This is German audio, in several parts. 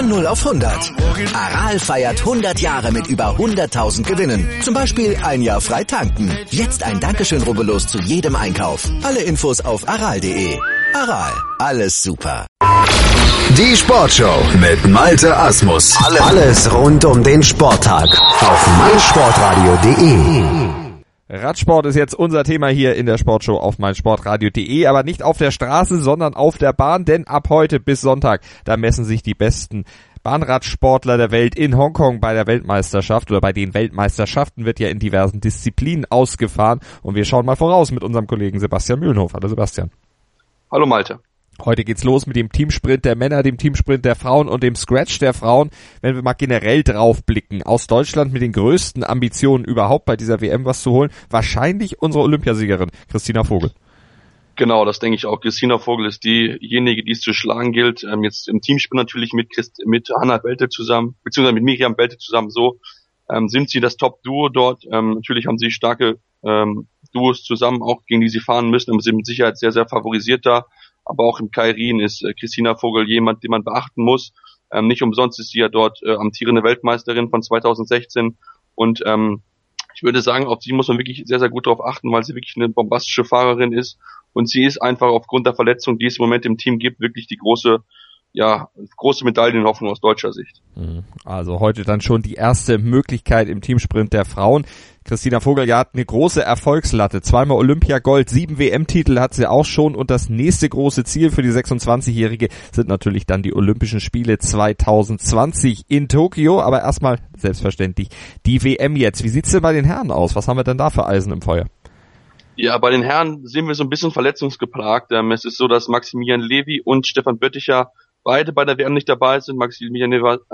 Von 0 auf 100. Aral feiert 100 Jahre mit über 100.000 Gewinnen. Zum Beispiel ein Jahr frei tanken. Jetzt ein Dankeschön, rubbellos zu jedem Einkauf. Alle Infos auf aral.de. Aral, alles super. Die Sportshow mit Malte Asmus. Alles rund um den Sporttag auf meinsportradio.de. Radsport ist jetzt unser Thema hier in der Sportshow auf meinsportradio.de, aber nicht auf der Straße, sondern auf der Bahn, denn ab heute bis Sonntag, da messen sich die besten Bahnradsportler der Welt in Hongkong bei der Weltmeisterschaft oder bei den Weltmeisterschaften wird ja in diversen Disziplinen ausgefahren und wir schauen mal voraus mit unserem Kollegen Sebastian Mühlenhof. Hallo Sebastian. Hallo Malte. Heute geht's los mit dem Teamsprint der Männer, dem Teamsprint der Frauen und dem Scratch der Frauen. Wenn wir mal generell drauf blicken, aus Deutschland mit den größten Ambitionen überhaupt bei dieser WM was zu holen, wahrscheinlich unsere Olympiasiegerin Christina Vogel. Genau, das denke ich auch. Christina Vogel ist diejenige, die es zu schlagen gilt. Jetzt im Teamsprint natürlich mit Hannah Belte zusammen, beziehungsweise mit Miriam Belte zusammen sind sie das Top-Duo dort. Natürlich haben sie starke Duos zusammen, auch gegen die sie fahren müssen, aber sie sind mit Sicherheit sehr, sehr favorisiert da. Aber auch im Kairin ist Christina Vogel jemand, den man beachten muss. Nicht umsonst ist sie ja dort amtierende Weltmeisterin von 2016. Und ich würde sagen, auf sie muss man wirklich sehr, sehr gut darauf achten, weil sie wirklich eine bombastische Fahrerin ist. Und sie ist einfach aufgrund der Verletzung, die es im Moment im Team gibt, wirklich die große Medaillenhoffnung aus deutscher Sicht. Also heute dann schon die erste Möglichkeit im Teamsprint der Frauen. Christina Vogel hat eine große Erfolgslatte. 2-mal Olympiagold, 7 WM-Titel hat sie auch schon und das nächste große Ziel für die 26-Jährige sind natürlich dann die Olympischen Spiele 2020 in Tokio. Aber erstmal selbstverständlich die WM jetzt. Wie sieht's denn bei den Herren aus? Was haben wir denn da für Eisen im Feuer? Ja, bei den Herren sind wir so ein bisschen verletzungsgeplagt. Es ist so, dass Maximilian Levy und Stefan Bötticher beide bei der WM nicht dabei sind. Maximilian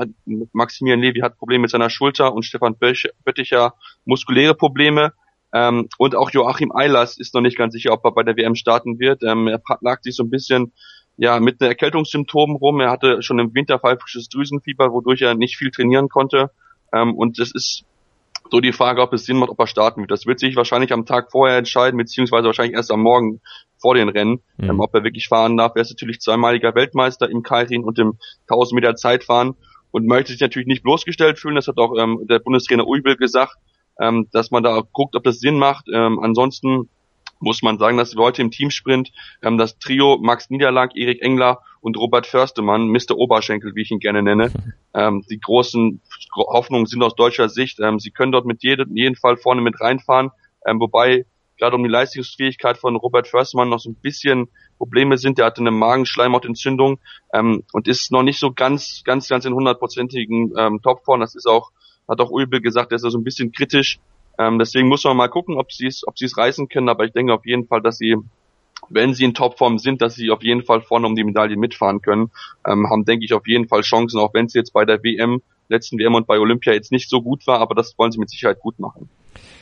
Levy hat Probleme mit seiner Schulter und Stefan Bötticher muskuläre Probleme. Und auch Joachim Eilers ist noch nicht ganz sicher, ob er bei der WM starten wird. Er lag sich so ein bisschen mit Erkältungssymptomen rum. Er hatte schon im Winter pfeifisches Drüsenfieber, wodurch er nicht viel trainieren konnte. Und es ist so die Frage, ob es Sinn macht, ob er starten wird. Das wird sich wahrscheinlich am Tag vorher entscheiden, beziehungsweise wahrscheinlich erst am Morgen vor den Rennen, ob er wirklich fahren darf. Er ist natürlich 2-maliger Weltmeister im Kairin und im 1000 Meter Zeitfahren und möchte sich natürlich nicht bloßgestellt fühlen. Das hat auch der Bundestrainer Uibel gesagt, dass man da guckt, ob das Sinn macht. Ansonsten muss man sagen, dass wir heute im Teamsprint das Trio Max Niederlang, Erik Engler und Robert Förstemann, Mr. Oberschenkel, wie ich ihn gerne nenne, die großen Hoffnungen sind aus deutscher Sicht. Sie können dort mit jeden Fall vorne mit reinfahren, wobei gerade um die Leistungsfähigkeit von Robert Förstemann noch so ein bisschen Probleme sind. Der hatte eine Magenschleimhautentzündung und ist noch nicht so ganz in 100%igen Topform. Das ist auch, hat auch Uibel gesagt, der ist da so ein bisschen kritisch. Deswegen muss man mal gucken, ob sie es reißen können. Aber ich denke auf jeden Fall, dass sie, wenn sie in Topform sind, dass sie auf jeden Fall vorne um die Medaille mitfahren können. Haben, denke ich, auf jeden Fall Chancen, auch wenn es jetzt bei der letzten WM und bei Olympia jetzt nicht so gut war. Aber das wollen sie mit Sicherheit gut machen.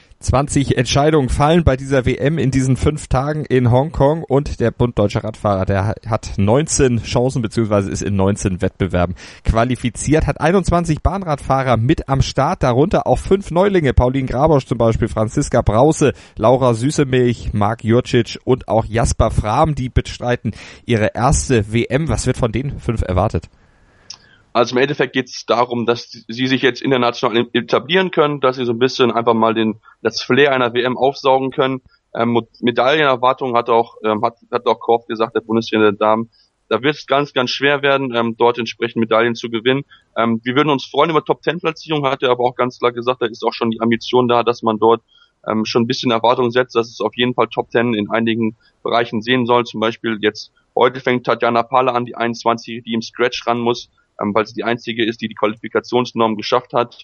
20 Entscheidungen fallen bei dieser WM in diesen 5 Tagen in Hongkong und der Bund Deutscher Radfahrer, der hat 19 Chancen beziehungsweise ist in 19 Wettbewerben qualifiziert, hat 21 Bahnradfahrer mit am Start, darunter auch 5 Neulinge, Pauline Grabosch zum Beispiel, Franziska Brause, Laura Süßemilch, Marc Jurcic und auch Jasper Frahm, die bestreiten ihre erste WM. Was wird von den 5 erwartet? Also im Endeffekt geht es darum, dass sie sich jetzt international etablieren können, dass sie so ein bisschen einfach mal das Flair einer WM aufsaugen können. Medaillenerwartung hat auch Korf gesagt, der Bundestrainer der Damen. Da wird es ganz, ganz schwer werden, dort entsprechend Medaillen zu gewinnen. Wir würden uns freuen über Top-10-Platzierung, hat er aber auch ganz klar gesagt, da ist auch schon die Ambition da, dass man dort schon ein bisschen Erwartung setzt, dass es auf jeden Fall Top-10 in einigen Bereichen sehen soll. Zum Beispiel jetzt, heute fängt Tatjana Pahle an, die 21, die im Scratch ran muss, weil sie die einzige ist, die Qualifikationsnorm geschafft hat.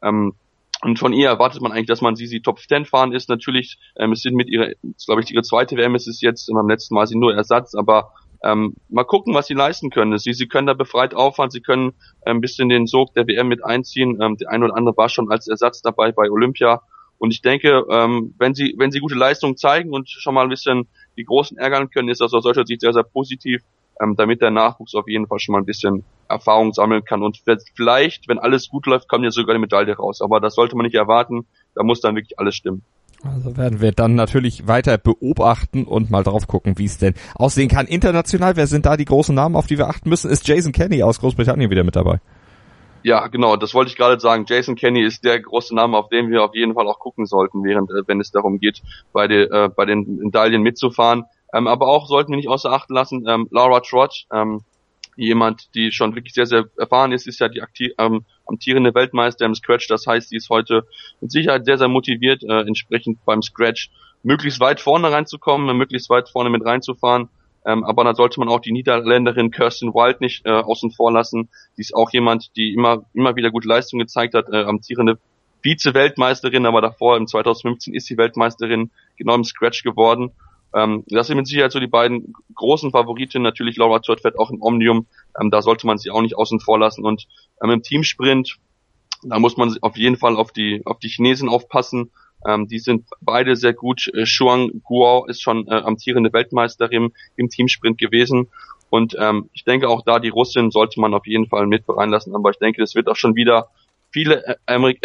Und von ihr erwartet man eigentlich, dass man sie Top 10 fahren ist. Natürlich, es sind ihre zweite WM ist es jetzt, beim letzten Mal sie nur Ersatz, aber mal gucken, was sie leisten können. Sie können da befreit auffahren, sie können ein bisschen den Sog der WM mit einziehen. Der eine oder andere war schon als Ersatz dabei bei Olympia. Und ich denke, wenn sie gute Leistungen zeigen und schon mal ein bisschen die Großen ärgern können, ist das aus solcher Sicht sehr, sehr positiv, damit der Nachwuchs auf jeden Fall schon mal ein bisschen Erfahrung sammeln kann. Und vielleicht, wenn alles gut läuft, kommt ja sogar die Medaille raus. Aber das sollte man nicht erwarten. Da muss dann wirklich alles stimmen. Also werden wir dann natürlich weiter beobachten und mal drauf gucken, wie es denn aussehen kann. International, wer sind da die großen Namen, auf die wir achten müssen? Ist Jason Kenny aus Großbritannien wieder mit dabei? Ja, genau, das wollte ich gerade sagen. Jason Kenny ist der große Name, auf den wir auf jeden Fall auch gucken sollten, wenn es darum geht, bei den Medaillen mitzufahren. Aber auch sollten wir nicht außer Acht lassen, Laura Trott, jemand, die schon wirklich sehr, sehr erfahren ist ja die amtierende Weltmeister im Scratch. Das heißt, sie ist heute mit Sicherheit sehr, sehr motiviert, entsprechend beim Scratch möglichst weit vorne reinzukommen, möglichst weit vorne mit reinzufahren. Aber dann sollte man auch die Niederländerin Kirsten Wild nicht außen vor lassen. Die ist auch jemand, die immer wieder gute Leistung gezeigt hat, amtierende Vize-Weltmeisterin, aber davor im 2015 ist sie Weltmeisterin genau im Scratch geworden. Das sind mit Sicherheit so die beiden großen Favoritinnen. Natürlich Laura Trott fährt auch im Omnium, da sollte man sie auch nicht außen vor lassen. Und im Teamsprint, da muss man auf jeden Fall auf die Chinesen aufpassen. Die sind beide sehr gut. Shuang Guo ist schon amtierende Weltmeisterin im Teamsprint gewesen. Und ich denke auch da, die Russin sollte man auf jeden Fall mit reinlassen. Aber ich denke, das wird auch schon wieder viele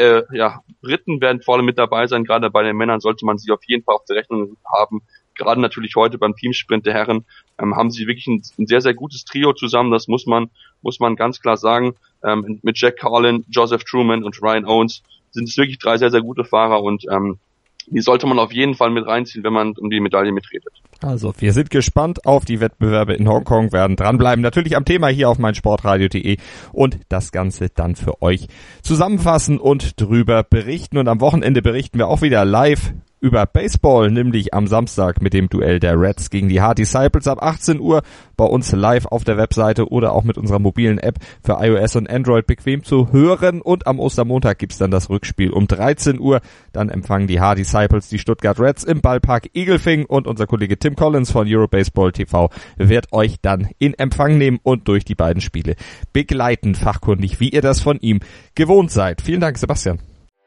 Briten werden vor allem mit dabei sein. Gerade bei den Männern sollte man sie auf jeden Fall auf der Rechnung haben. Gerade natürlich heute beim Teamsprint der Herren haben sie wirklich ein sehr, sehr gutes Trio zusammen. Das muss man ganz klar sagen. Mit Jack Carlin, Joseph Truman und Ryan Owens sind es wirklich 3 sehr, sehr gute Fahrer und die sollte man auf jeden Fall mit reinziehen, wenn man um die Medaille mitredet. Also, wir sind gespannt auf die Wettbewerbe in Hongkong, werden dranbleiben. Natürlich am Thema hier auf meinsportradio.de und das Ganze dann für euch zusammenfassen und drüber berichten. Und am Wochenende berichten wir auch wieder live über Baseball, nämlich am Samstag mit dem Duell der Reds gegen die Hard Disciples ab 18 Uhr bei uns live auf der Webseite oder auch mit unserer mobilen App für iOS und Android bequem zu hören. Und am Ostermontag gibt's dann das Rückspiel um 13 Uhr. Dann empfangen die Hard Disciples die Stuttgart Reds im Ballpark Igelfing und unser Kollege Tim Collins von Eurobaseball TV wird euch dann in Empfang nehmen und durch die beiden Spiele begleiten, fachkundig, wie ihr das von ihm gewohnt seid. Vielen Dank, Sebastian.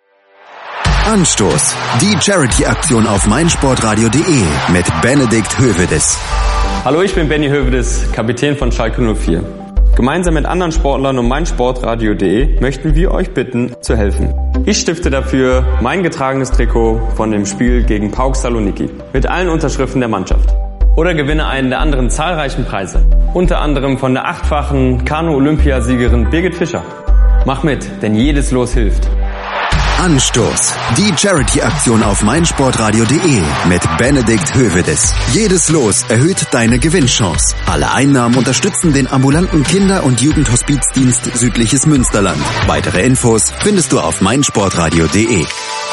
Anstoß. Die Charity-Aktion auf meinsportradio.de mit Benedikt Hövedes. Hallo, ich bin Benny Hövedes, Kapitän von Schalke 04. Gemeinsam mit anderen Sportlern und meinsportradio.de möchten wir euch bitten, zu helfen. Ich stifte dafür mein getragenes Trikot von dem Spiel gegen PAOK Saloniki mit allen Unterschriften der Mannschaft. Oder gewinne einen der anderen zahlreichen Preise. Unter anderem von der 8-fachen Kanu-Olympiasiegerin Birgit Fischer. Mach mit, denn jedes Los hilft. Anstoß. Die Charity-Aktion auf meinsportradio.de mit Benedikt Hövedes. Jedes Los erhöht deine Gewinnchance. Alle Einnahmen unterstützen den ambulanten Kinder- und Jugendhospizdienst Südliches Münsterland. Weitere Infos findest du auf meinsportradio.de.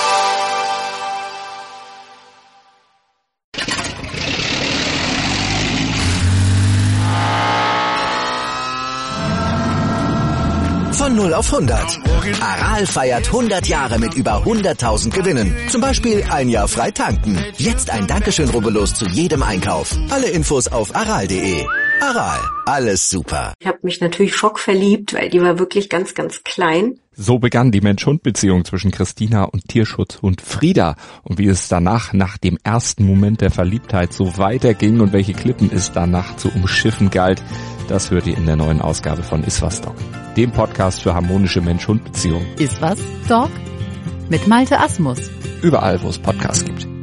Von 0 auf 100. Aral feiert 100 Jahre mit über 100.000 Gewinnen. Zum Beispiel ein Jahr frei tanken. Jetzt ein Dankeschön, rubbellos zu jedem Einkauf. Alle Infos auf aral.de. Aral, alles super. Ich habe mich natürlich schockverliebt, weil die war wirklich ganz, ganz klein. So begann die Mensch-Hund-Beziehung zwischen Christina und Tierschutzhund Frieda. Und wie es danach, nach dem ersten Moment der Verliebtheit, so weiterging und welche Klippen es danach zu umschiffen galt, das hört ihr in der neuen Ausgabe von Iswas Dog, dem Podcast für harmonische Mensch-Hund-Beziehungen. Iswas Dog? Mit Malte Asmus. Überall, wo es Podcasts gibt.